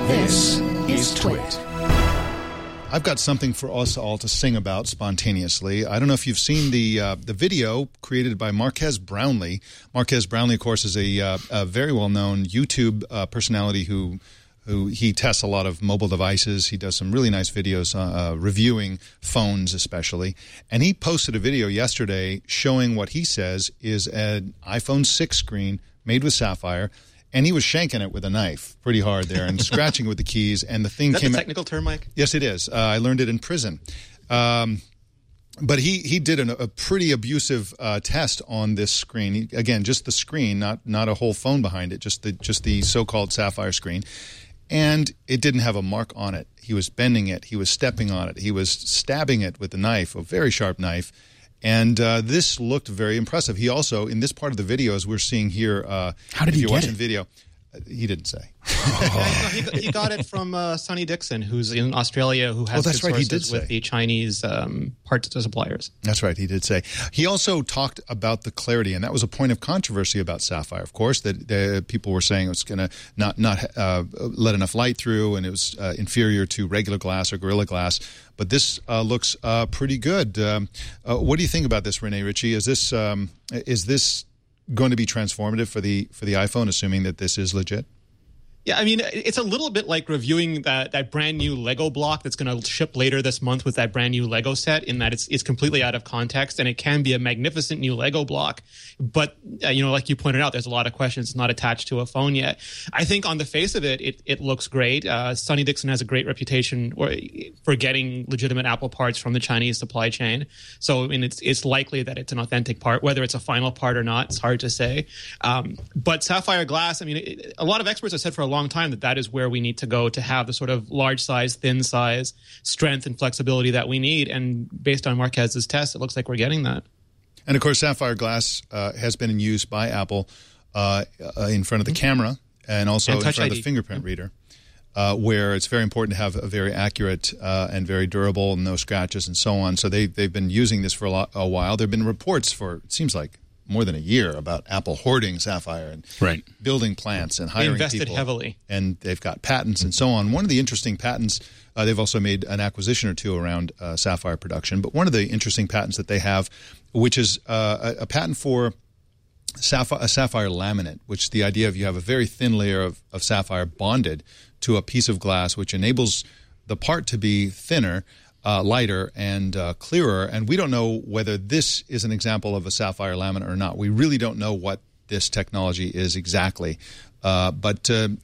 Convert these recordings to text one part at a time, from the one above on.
This is Twit. I've got something for us all to sing about spontaneously. I don't know if you've seen the video created by Marques Brownlee. Marques Brownlee, of course, is a very well-known YouTube personality who he tests a lot of mobile devices. He does some really nice videos reviewing phones especially. And he posted a video yesterday showing what he says is an iPhone 6 screen made with Sapphire. And he was shanking it with a knife pretty hard there and scratching it with the keys. And the thing came out. Is that a technical term, Mike? Yes, it is. I learned it in prison. But he did a pretty abusive test on this screen. Again, just the screen, not a whole phone behind it, just the so-called Sapphire screen. And it didn't have a mark on it. He was bending it. He was stepping on it. He was stabbing it with a knife, a very sharp knife. And this looked very impressive. He also, in this part of the video, as we're seeing here, how did he get it? Video, he didn't say. He got it from Sonny Dixon, who's in Australia, who has good sources with the Chinese parts suppliers. That's right, he did say. He also talked about the clarity, and that was a point of controversy about Sapphire, of course, that people were saying it was going to not let enough light through, and it was inferior to regular glass or Gorilla Glass. But this looks pretty good. What do you think about this, Rene Ritchie? Is this going to be transformative for the iPhone, assuming that this is legit? Yeah, I mean, it's a little bit like reviewing that brand new Lego block that's going to ship later this month with that brand new Lego set, in that it's completely out of context, and it can be a magnificent new Lego block. But, like you pointed out, there's a lot of questions. It's not attached to a phone yet. I think on the face of it, it looks great. Sonny Dixon has a great reputation for getting legitimate Apple parts from the Chinese supply chain. So, I mean, it's likely that it's an authentic part. Whether it's a final part or not, it's hard to say. But Sapphire Glass, I mean, a lot of experts have said for a long time that is where we need to go to have the sort of large size, thin size, strength and flexibility that we need. And based on Marques's test, it looks like we're getting that. And of course, Sapphire Glass has been in use by Apple in front of the camera and also in front of the fingerprint reader, where it's very important to have a very accurate and very durable and no scratches and so on. So they've been using this for a while. There have been reports for, it seems like, more than a year about Apple hoarding Sapphire and building plants and hiring people. They invested heavily. And they've got patents and so on. One of the interesting patents, they've also made an acquisition or two around Sapphire production, but one of the interesting patents that they have, which is a patent for a sapphire laminate, which the idea of you have a very thin layer of sapphire bonded to a piece of glass, which enables the part to be thinner, lighter and clearer, and we don't know whether this is an example of a sapphire laminate or not. We really don't know what this technology is exactly. But do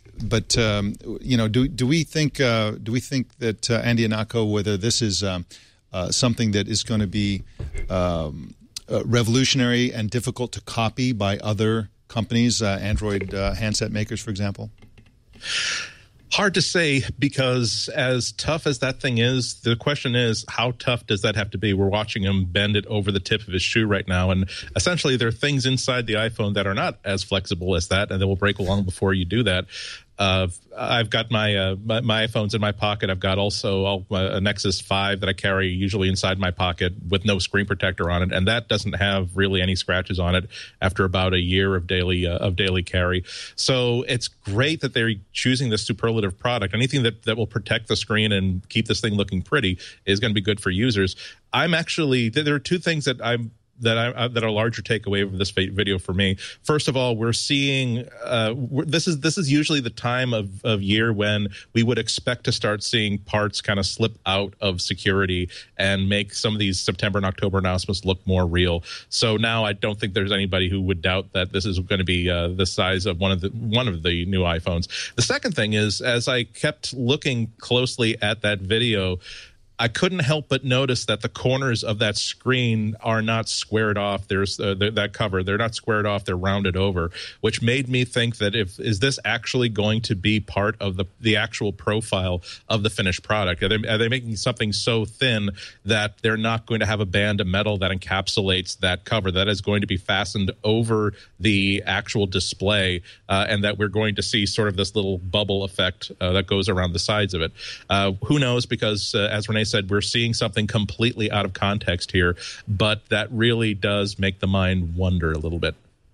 we think that Andy Ihnatko, whether this is something that is going to be revolutionary and difficult to copy by other companies, Android handset makers, for example? Hard to say, because as tough as that thing is, the question is, how tough does that have to be? We're watching him bend it over the tip of his shoe right now, and essentially there are things inside the iPhone that are not as flexible as that, and they will break along before you do that. I've got my iPhones in my pocket. I've got also a Nexus 5 that I carry usually inside my pocket with no screen protector on it, and that doesn't have really any scratches on it after about a year of daily carry. So it's great that they're choosing this superlative product. Anything that will protect the screen and keep this thing looking pretty is going to be good for users. There are two things that are a larger takeaway of this video for me. First of all, we're seeing this is usually the time of year when we would expect to start seeing parts kind of slip out of security and make some of these September and October announcements look more real. So now I don't think there's anybody who would doubt that this is going to be the size of one of the new iPhones. The second thing is, as I kept looking closely at that video, I couldn't help but notice that the corners of that screen are not squared off. There's that cover. They're not squared off. They're rounded over, which made me think that is this actually going to be part of the actual profile of the finished product? Are they making something so thin that they're not going to have a band of metal that encapsulates that cover that is going to be fastened over the actual display, and that we're going to see sort of this little bubble effect that goes around the sides of it? Who knows? Because as Rene said, we're seeing something completely out of context here, but that really does make the mind wonder a little bit.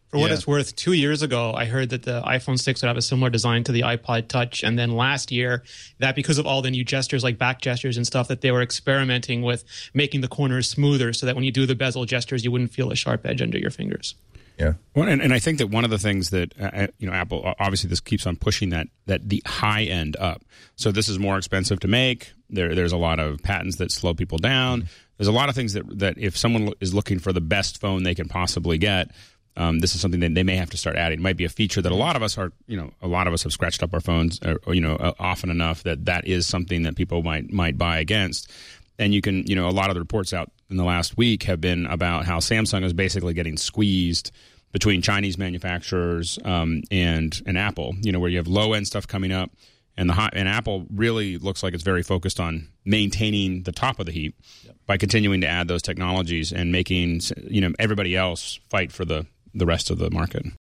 For what it's worth, 2 years ago, I heard that the iPhone 6 would have a similar design to the iPod Touch. And then last year, that because of all the new gestures like back gestures and stuff, that they were experimenting with making the corners smoother so that when you do the bezel gestures, you wouldn't feel a sharp edge under your fingers. Yeah. Well, and I think that one of the things that, Apple, obviously this keeps on pushing that the high end up. So this is more expensive to make. There's a lot of patents that slow people down. There's a lot of things that if someone is looking for the best phone they can possibly get, this is something that they may have to start adding. It might be a feature that a lot of us have scratched up our phones, often enough that is something that people might buy against. And you can, a lot of the reports out in the last week have been about how Samsung is basically getting squeezed between Chinese manufacturers and Apple. Where you have low end stuff coming up, and Apple really looks like it's very focused on maintaining the top of the heap by continuing to add those technologies and making everybody else fight for the rest of the market.